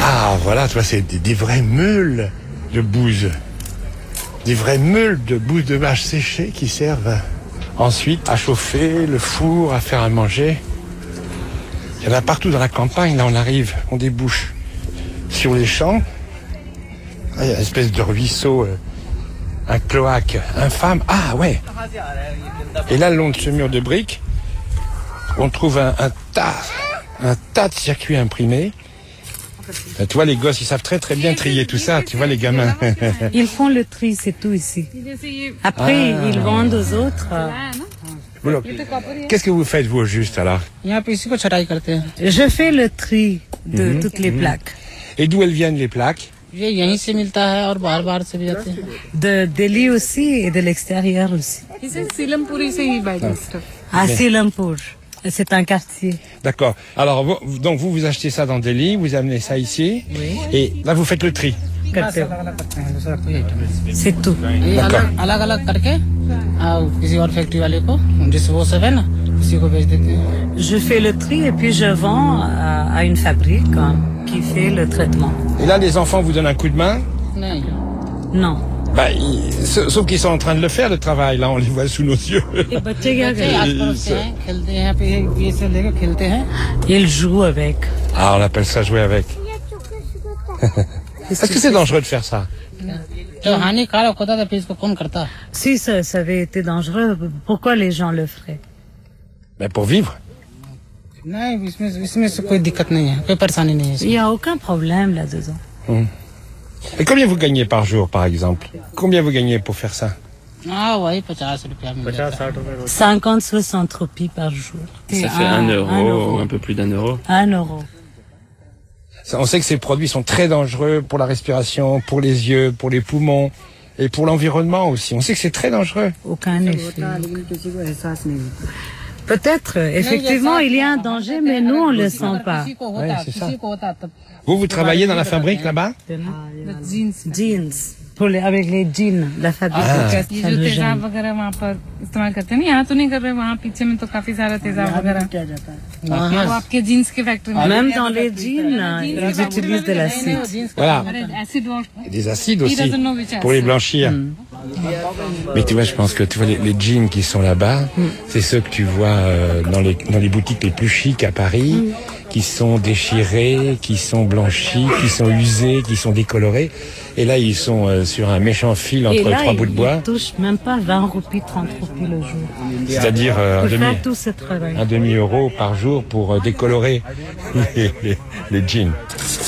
Ah, voilà, tu vois, c'est des vrais meules de bouse. Des vrais meules de bouse de vache séchées qui servent ensuite à chauffer le four, à faire à manger. Il y en a partout dans la campagne. Là, on arrive, on débouche sur les champs. Ah, il y a une espèce de ruisseau, un cloaque infâme. Ah, ouais. Et là, le long de ce mur de briques, on trouve un tas de circuits imprimés. Tu vois, les gosses, ils savent très très bien trier tout ça. Tu vois, les gamins. Ils font le tri, c'est tout ici. Après, ils vendent aux autres. Qu'est-ce que vous faites, vous, au juste, alors? Je fais le tri de toutes les plaques. Et d'où elles viennent, les plaques? De Delhi aussi et de l'extérieur aussi. À Silampur. C'est un quartier. D'accord. Alors, donc vous achetez ça dans Delhi, vous amenez ça ici, et là vous faites le tri. C'est tout. D'accord. Je fais le tri et puis je vends à une fabrique qui fait le traitement. Et là, les enfants vous donnent un coup de main? Non. Bah, sauf qu'ils sont en train de le faire, le travail. Là, on les voit sous nos yeux. Ils jouent avec. Ah, on appelle ça jouer avec. Est-ce que c'est dangereux de faire ça? Si ça avait été dangereux, pourquoi les gens le feraient? Ben, pour vivre. Il n'y a aucun problème là-dedans. Et combien vous gagnez par jour, par exemple? Combien vous gagnez pour faire ça? 50-60 roupies par jour. Ça fait 1 euro, un peu plus d'1 euro. 1 euro. On sait que ces produits sont très dangereux pour la respiration, pour les yeux, pour les poumons et pour l'environnement aussi. On sait que c'est très dangereux. Aucun effet. Peut-être, effectivement, il y a un danger, mais nous, on ne le sent pas. Oui, c'est ça. Vous travaillez dans la fabrique là-bas? Jeans. Avec les jeans, la fabrique. Ça le gêne. Même dans les jeans, ils utilisent de l'acide. Voilà. Et des acides aussi, pour les blanchir. Mais tu vois, je pense que tu vois les jeans qui sont là-bas, c'est ceux que tu vois dans les boutiques les plus chics à Paris, qui sont déchirés, qui sont blanchis, qui sont usés, qui sont décolorés. Et là, ils sont sur un méchant fil entre trois bouts de bois. Ils touchent même pas 20 roupies, 30 roupies le jour. C'est-à-dire un tout ce travail. demi-euro par jour pour décolorer les jeans.